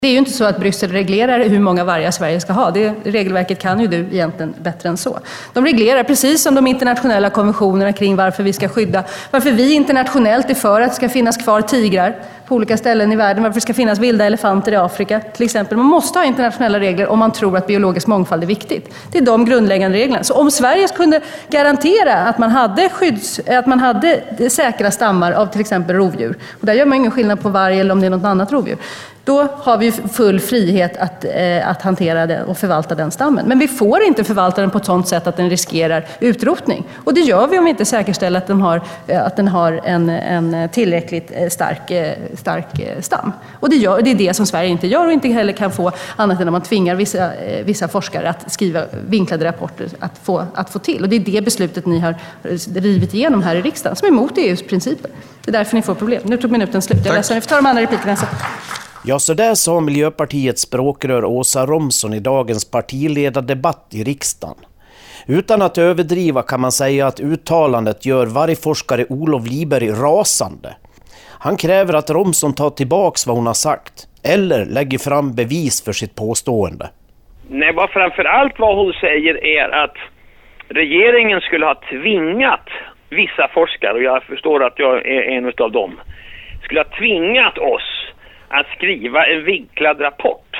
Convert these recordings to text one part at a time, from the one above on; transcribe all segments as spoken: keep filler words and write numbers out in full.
Det är ju inte så att Bryssel reglerar hur många vargar Sverige ska ha. Det regelverket kan ju du egentligen bättre än så. De reglerar precis som de internationella konventionerna kring varför vi ska skydda, varför vi internationellt är för att det ska finnas kvar tigrar på olika ställen i världen, varför det ska finnas vilda elefanter i Afrika till exempel. Man måste ha internationella regler om man tror att biologisk mångfald är viktigt. Det är de grundläggande reglerna. Så om Sverige kunde garantera att man hade, skydds, att man hade säkra stammar av till exempel rovdjur, och där gör man ingen skillnad på varg eller om det är något annat rovdjur, då har vi full frihet att, eh, att hantera den och förvalta den stammen. Men vi får inte förvalta den på ett sådant sätt att den riskerar utrotning. Och det gör vi om vi inte säkerställer att den har, att den har en, en tillräckligt stark, stark stam. Och det, gör, det är det som Sverige inte gör och inte heller kan få annat än när man tvingar vissa, vissa forskare att skriva vinklade rapporter att få, att få till. Och det är det beslutet ni har rivit igenom här i riksdagen som är emot E U:s principer. Det är därför ni får problem. Nu tog minuten slut. Jag läser. Vi får ta de andra replikerna sen. Ja, så där sa Miljöpartiets språkrör Åsa Romson i dagens partiledardebatt i riksdagen. Utan att överdriva kan man säga att uttalandet gör vargforskare Olof Liberg rasande. Han kräver att Romson tar tillbaks vad hon har sagt eller lägger fram bevis för sitt påstående. Nej, vad framförallt vad hon säger är att regeringen skulle ha tvingat vissa forskare, och jag förstår att jag är en av dem, skulle ha tvingat oss att skriva en vinklad rapport.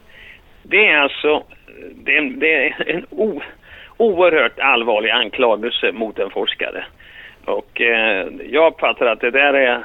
Det är alltså det är, det är en o, oerhört allvarlig anklagelse mot en forskare. Och eh, jag uppfattar att det där är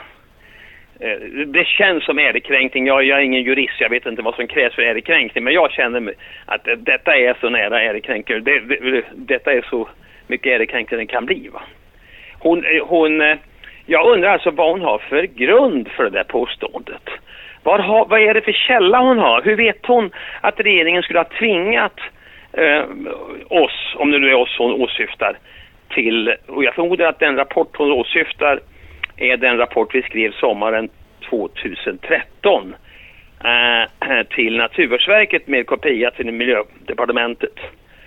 eh, det känns som ärekränkning. Jag, jag är ingen jurist, jag vet inte vad som krävs för ärekränkning, men jag känner att detta är så nära ärekränkning. Det, det, detta är så mycket ärekränkning det kan bli, va? Hon, hon, jag undrar alltså vad hon har för grund för det där påståendet. Vad, har, vad är det för källa hon har? Hur vet hon att regeringen skulle ha tvingat eh, oss, om det nu är oss hon åsyftar, till, och jag förmodar att den rapport hon åsyftar är den rapport vi skrev sommaren tjugohundratretton eh, till Naturvårdsverket med kopia till Miljödepartementet,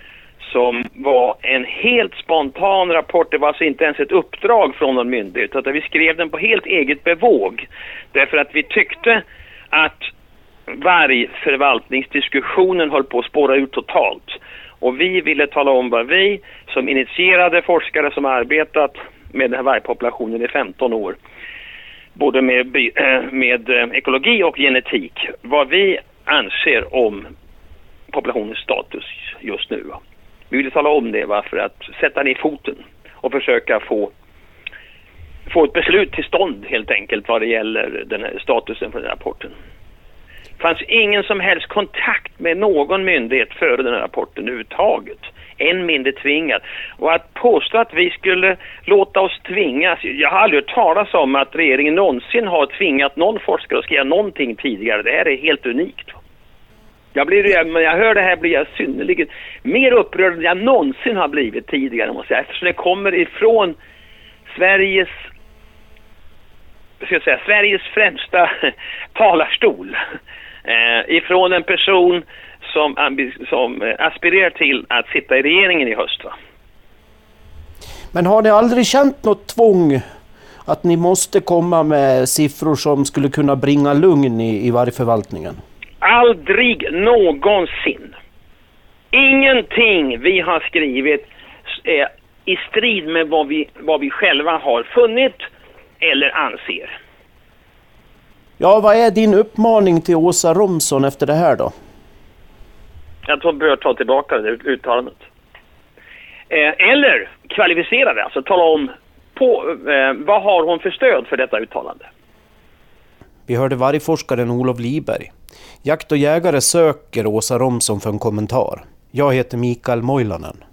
som var en helt spontan rapport. Det var alltså inte ens ett uppdrag från någon myndighet, utan vi skrev den på helt eget bevåg, därför att vi tyckte att vargförvaltningsdiskussionen höll på att spåra ut totalt. Och vi ville tala om vad vi som initierade forskare som arbetat med den här vargpopulationen i femton år, både med, med ekologi och genetik, vad vi anser om populationens status just nu. Vi ville tala om det, va, för att sätta ner foten och försöka få få ett beslut till stånd helt enkelt vad det gäller den här statusen för den här rapporten. Det fanns ingen som helst kontakt med någon myndighet före den här rapporten överhuvudtaget. En mindre tvingad. Och att påstå att vi skulle låta oss tvingas. Jag har aldrig hört talas om att regeringen någonsin har tvingat någon forskare att skriva någonting tidigare. Det här är helt unikt. Jag blir, men jag hör det här blir jag synnerligen mer upprörd än jag någonsin har blivit tidigare, måste jag säga. Eftersom det kommer ifrån Sveriges ska jag säga, Sveriges främsta talarstol. Eh, ifrån en person som, som aspirerar till att sitta i regeringen i höst, va? Men har ni aldrig känt något tvång att ni måste komma med siffror som skulle kunna bringa lugn i, i vargförvaltningen? Aldrig någonsin. Ingenting vi har skrivit är i strid med vad vi, vad vi själva har funnit eller anser. Ja, vad är din uppmaning till Åsa Romson efter det här då? Jag tror bör ta tillbaka det uttalandet. Eh, eller kvalificera det, alltså tala om på, eh, vad har hon för stöd för detta uttalande. Vi hörde vargforskaren Olof Liberg. Jakt och jägare söker Åsa Romson för en kommentar. Jag heter Mikael Moilanen.